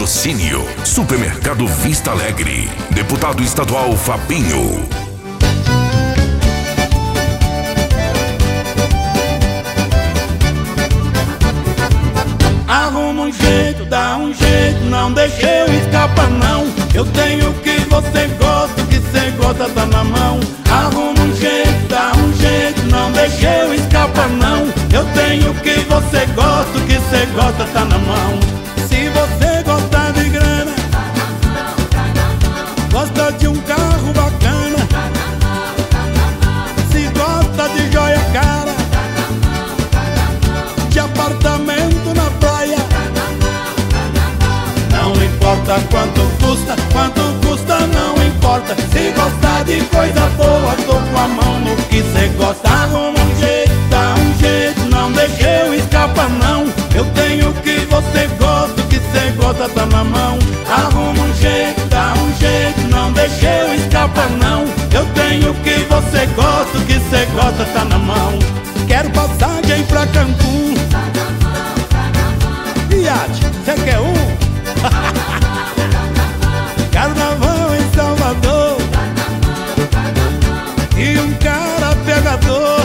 Patrocínio Supermercado Vista Alegre. Deputado estadual Fabinho. Arruma um jeito, dá um jeito, não deixa eu escapar não. Eu tenho o que você gosta, o que você gosta tá na mão. Arruma um jeito, dá um jeito, não deixa eu escapar não. Eu tenho o que você gosta, o que você gosta tá na mão. Se você gosta de grana, gosta de um carro bacana, se gosta de joia cara, de apartamento na praia, não importa quanto custa não importa. Se gostar de coisa boa, tô com a mão no que cê gosta. Arruma um jeito, dá um jeito, não deixa eu escapar não. Eu tenho o que você gosta, o que cê gosta tá na mão. Arruma um jeito, dá um jeito, não deixa eu escapar não. Eu tenho o que você gosta, o que cê gosta tá na mão. Quero passagem pra Cancún. Iate, cê quer um? Carnaval em Salvador e um cara pegador.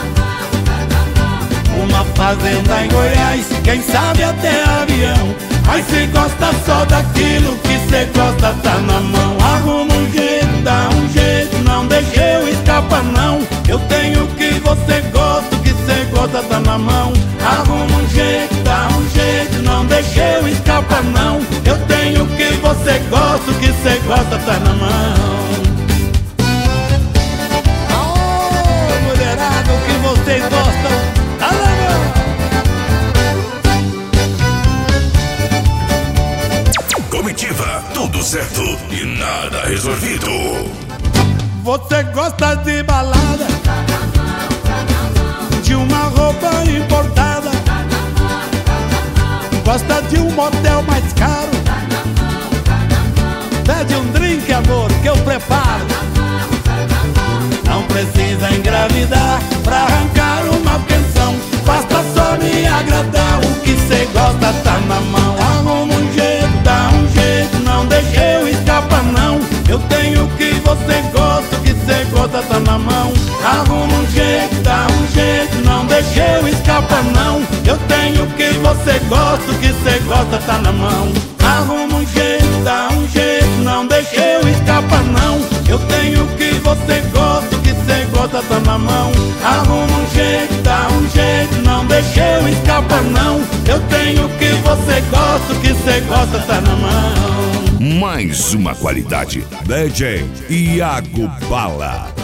Uma fazenda em Goiás, quem sabe até avião. Mas se gosta só daquilo que cê gosta tá na mão. Arruma um jeito, dá um jeito, não deixa eu escapar não. Eu tenho o que você gosta, o que cê gosta tá na mão. Arruma um jeito, dá um jeito, não deixa eu escapar não. Eu tenho o que você gosta, o que cê gosta tá na mão. Oh, mulherada, o que vocês gostam tá na mão. Comitiva, tudo certo e nada resolvido. Você gosta de balada, de uma roupa importada, gosta de um motel mais caro, pede um drink, amor, que eu preparo. Não precisa engravidar pra arrancar uma pensão, basta só me agradar. O que cê gosta tá na mão. Arruma um jeito, dá um jeito, não deixa eu escapar não. Eu tenho o que você gosta, o que cê gosta tá na mão. Arruma um jeito, dá um jeito, não deixa eu escapar não. Eu tenho o que você gosta, o que cê gosta tá na mão. Arruma um jeito, dá um jeito, não deixa eu escapar não. Eu tenho o que você gosta, o que cê gosta tá na mão. Arruma um jeito, dá um jeito, não deixa eu escapar não. Eu tenho o que você gosta, o que cê gosta tá na mão. Mais uma qualidade. DJ Iago Bala.